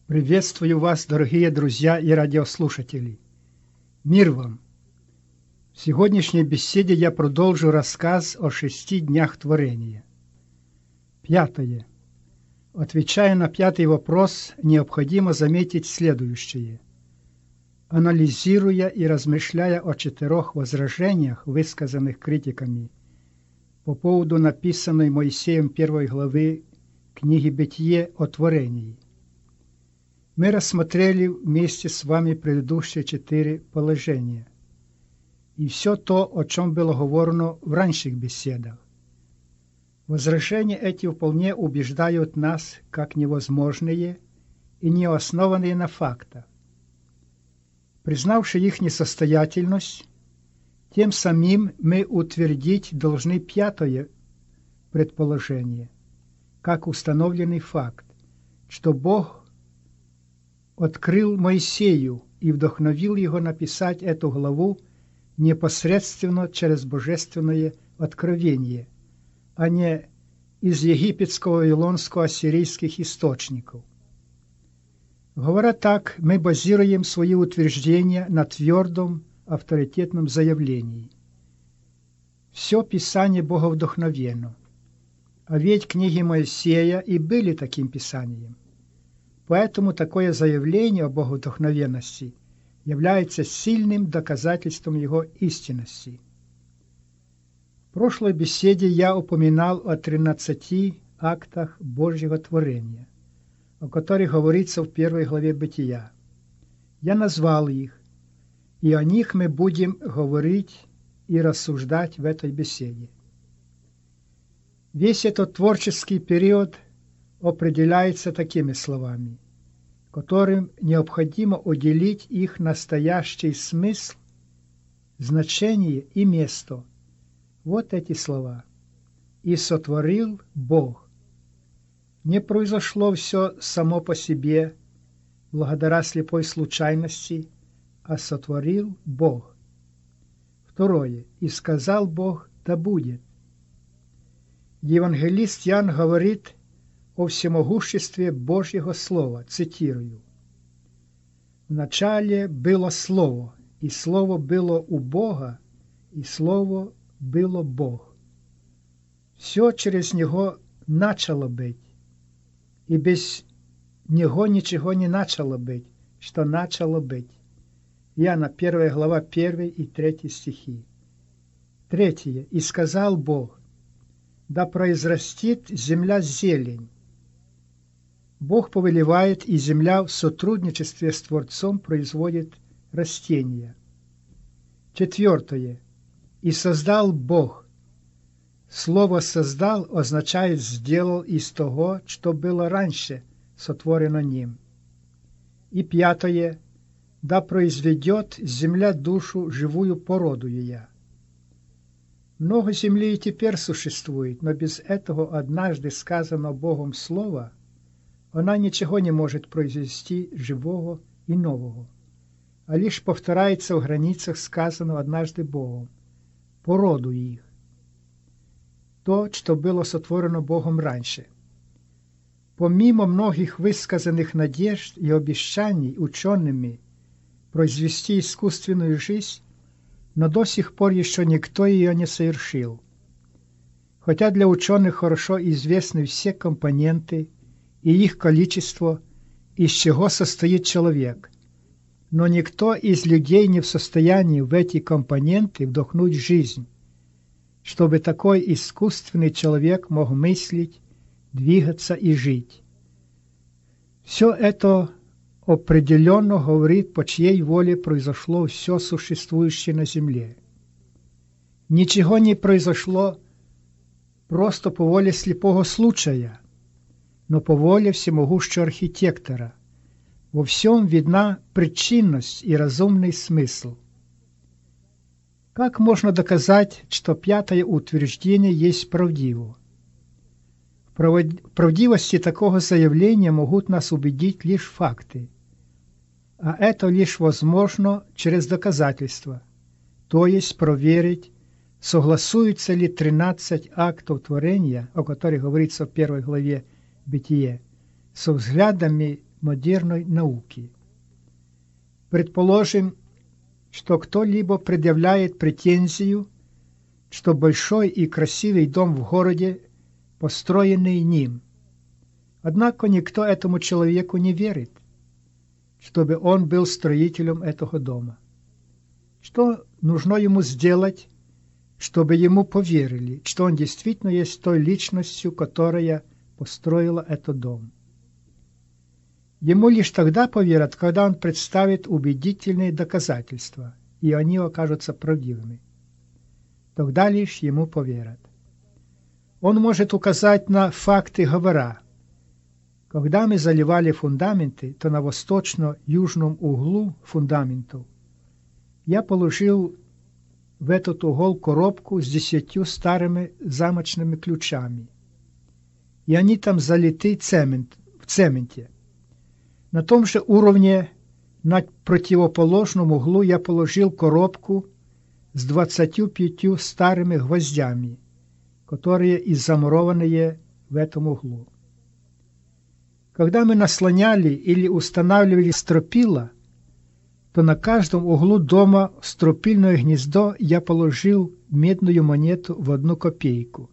Приветствую вас, дорогие друзья и радиослушатели. Мир вам! В сегодняшней беседе я продолжу рассказ о 6 днях творения. Пятое. Отвечая на пятый вопрос, необходимо заметить следующее. Анализируя и размышляя о 4 возражениях, высказанных критиками по поводу написанной Моисеем 1 главы книги «Бытие» о творении, мы рассмотрели вместе с вами предыдущие 4 положения и все то, о чем было говорено в ранних беседах. Возражения эти вполне убеждают нас как невозможные и не основанные на фактах. Признавши их несостоятельность, тем самим мы утвердить должны пятое предположение, как установленный факт, что Бог открыл Моисею и вдохновил его написать эту главу непосредственно через божественное откровение, а не из египетского, вавилонского, ассирийских источников. Говоря так, мы базируем свои утверждения на твердом, авторитетном заявлении. Все Писание боговдохновенно, а ведь книги Моисея и были таким Писанием. Поэтому такое заявление о боговдохновенности является сильным доказательством его истинности. В прошлой беседе я упоминал о 13 актах Божьего творения, о которых говорится в 1 главе Бытия. Я назвал их, и о них мы будем говорить и рассуждать в этой беседе. Весь этот творческий период определяется такими словами, которым необходимо уделить их настоящий смысл, значение и место. Вот эти слова. «И сотворил Бог». Не произошло все само по себе, благодаря слепой случайности, а сотворил Бог. Второе. «И сказал Бог, да будет». Евангелист Иоанн говорит о всемогуществе Божьего Слова, цитирую. «Вначале было Слово, и Слово было у Бога, и Слово было Бог. Все через Него начало быть, и без Него ничего не начало быть, что начало быть». Иоанна 1 глава 1 и 3 стихи. Третье. «И сказал Бог, да произрастит земля зелень». Бог повелевает, и земля в сотрудничестве с Творцом производит растения. Четвертое. «И создал Бог». Слово «создал» означает «сделал из того, что было раньше сотворено ним». И пятое. «Да произведет земля душу живую породу ея». Много земли и теперь существует, но без этого однажды сказанного Богом слова она ничего не может произвести живого и нового, а лишь повторяется в границах сказанного однажды Богом, породу их. То, что было сотворено Богом раньше. Помимо многих высказанных надежд и обещаний учеными произвести искусственную жизнь, но до сих пор еще никто ее не совершил. Хотя для ученых хорошо известны все компоненты и их количество, из чего состоит человек, но никто из людей не в состоянии в эти компоненты вдохнуть жизнь, чтобы такой искусственный человек мог мыслить, двигаться и жить. Все это определенно говорит, по чьей воле произошло все существующее на земле. Ничего не произошло просто по воле слепого случая, но по воле всемогущего архитектора. Во всем видна причинность и разумный смысл. Как можно доказать, что пятое утверждение есть правдиво? В правдивости такого заявления могут нас убедить лишь факты, а это лишь возможно через доказательства, то есть проверить, согласуются ли 13 актов творения, о которых говорится в 1 главе Бытие, со взглядами модерной науки. Предположим, что кто-либо предъявляет претензию, что большой и красивый дом в городе, построенный ним. Однако никто этому человеку не верит, чтобы он был строителем этого дома. Что нужно ему сделать, чтобы ему поверили, что он действительно есть той личностью, которая построила этот дом? Ему лишь тогда поверят, когда он представит убедительные доказательства, и они окажутся правдивыми. Тогда лишь ему поверят. Он может указать на факты, говоря: когда мы заливали фундаменты, то на восточно-южном углу фундаментов я положил в этот угол коробку с 10 старыми замочными ключами, и они там залиты в цементе. На том же уровне на противоположном углу я положил коробку с 25 старыми гвоздями, которые и замурованные в этом углу. Когда мы наслоняли или устанавливали стропила, то на каждом углу дома в стропильное гнездо я положил медную монету в 1 копейку.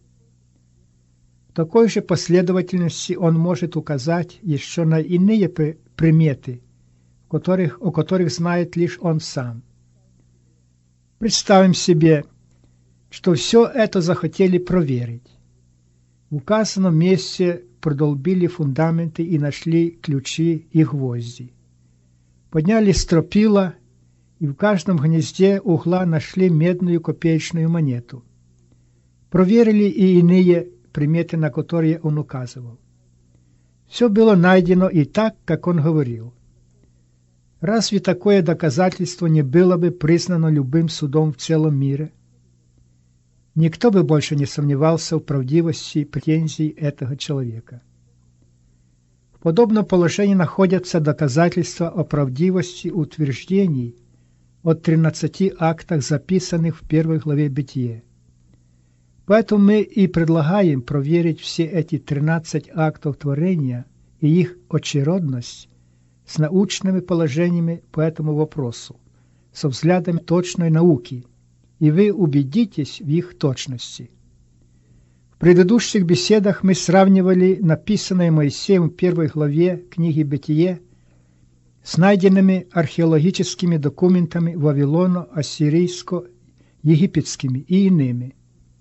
В такой же последовательности он может указать еще на иные приметы, о которых знает лишь он сам. Представим себе, что все это захотели проверить. В указанном месте продолбили фундаменты и нашли ключи и гвозди. Подняли стропила, и в каждом гнезде угла нашли медную копеечную монету. Проверили и иные приметы, на которые он указывал. Все было найдено и так, как он говорил. Разве такое доказательство не было бы признано любым судом в целом мире? Никто бы больше не сомневался в правдивости претензий этого человека. В подобном положении находятся доказательства о правдивости утверждений о 13 актах, записанных в 1 главе Бытия. Поэтому мы и предлагаем проверить все эти 13 актов творения и их очеродность с научными положениями по этому вопросу, со взглядом точной науки, и вы убедитесь в их точности. В предыдущих беседах мы сравнивали написанное Моисеем в 1 главе книги Бытие с найденными археологическими документами Вавилона, ассирийско-египетскими и иными.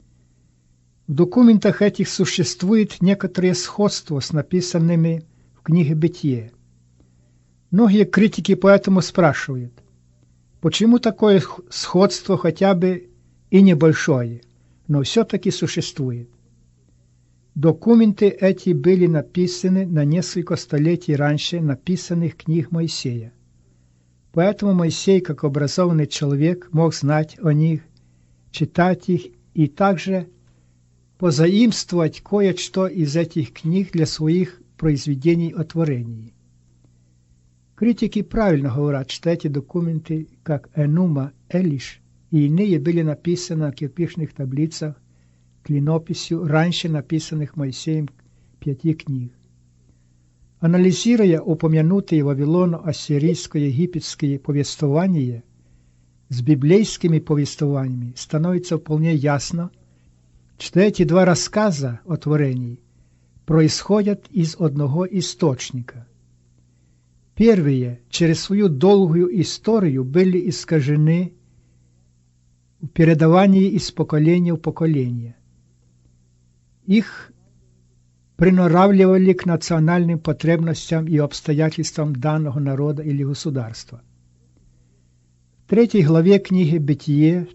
В документах этих существует некоторое сходство с написанными в книге Бытие. Многие критики поэтому спрашивают, почему такое сходство хотя бы и небольшое, но все-таки существует. Документы эти были написаны на несколько столетий раньше написанных книг Моисея. Поэтому Моисей, как образованный человек, мог знать о них, читать их и также позаимствовать кое-что из этих книг для своих произведений о творении. Критики правильно говорят, что эти документы, как Энума, Элиш и иные, были написаны на кирпичных таблицах клинописью раньше написанных Моисеем 5 книг. Анализируя упомянутые вавилоно-ассирийско-египетские повествования с библейскими повествованиями, становится вполне ясно, что эти два рассказа о творении происходят из одного источника. Первые через свою долгую историю были искажены в передавании из поколения в поколение. Их приноравливали к национальным потребностям и обстоятельствам данного народа или государства. В 3 главе книги Бытие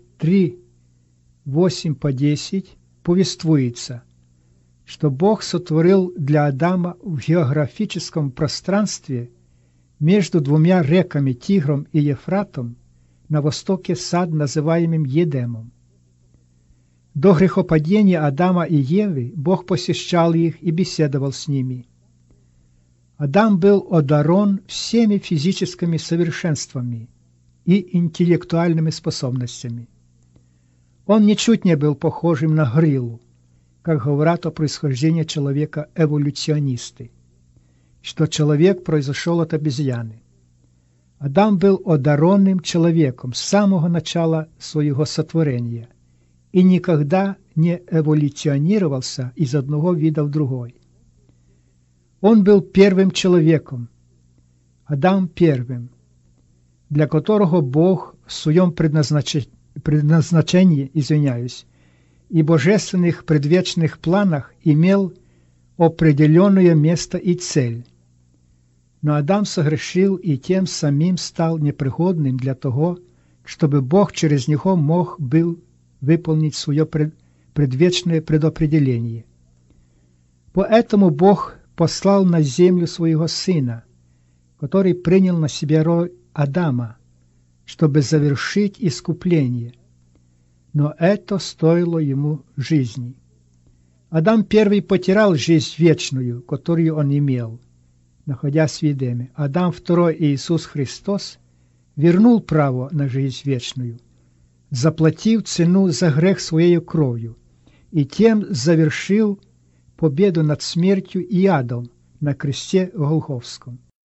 3:8-10 повествуется, что Бог сотворил для Адама в географическом пространстве между 2 реками Тигром и Ефратом на востоке сад, называемым Едемом. До грехопадения Адама и Евы Бог посещал их и беседовал с ними. Адам был одарен всеми физическими совершенствами и интеллектуальными способностями. Он ничуть не был похожим на гориллу, как говорят о происхождении человека эволюционисты. что человек произошел от обезьяны. Адам был одаренным человеком с самого начала своего сотворения и никогда не эволюционировался из одного вида в другой. Он был первым человеком, Адам первым, для которого Бог в своем предназначении, и божественных предвечных планах имел определенное место и цель. Но Адам согрешил и тем самим стал непригодным для того, чтобы Бог через него мог был выполнить свое предвечное предопределение. Поэтому Бог послал на землю своего Сына, который принял на себя роль Адама, чтобы завершить искупление. Но это стоило ему жизни. Адам первый потерял жизнь вечную, которую он имел, находясь в Едеме. Адам второй, Иисус Христос, вернул право на жизнь вечную, заплатив цену за грех своей кровью, и тем завершил победу над смертью и адом на кресте Голгофском.